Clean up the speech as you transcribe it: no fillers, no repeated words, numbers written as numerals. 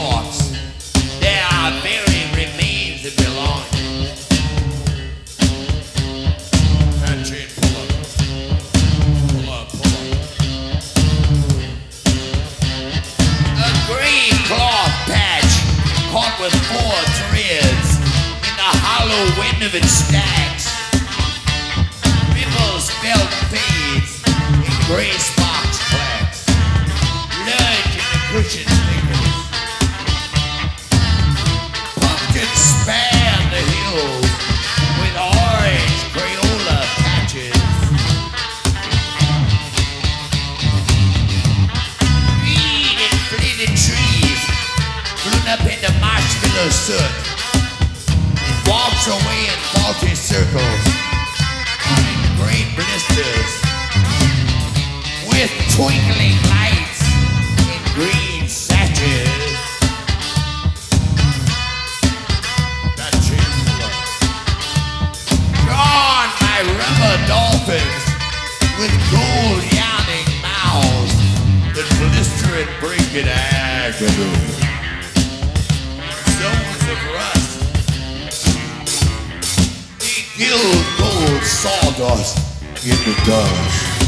corpse. There are very remains that belong. That chain, pull up. Pull up, pull up. A green cloth patch caught with 4 threads in the hollow wind of its stacks. Ripples felt fades in gray sparks clacks. Lurch in the cushion's fingers. Pumpkins span the hills with orange Crayola patches. Green inflated trees blown up into marshmallow soot. It walks away in faulty circles, in green blisters, with twinkling lights in green sashes. That chamber, drawn by rubber dolphins with gold yawning mouths that blister and break in agony. Zones of rust, they gild gold sawdust in the dust.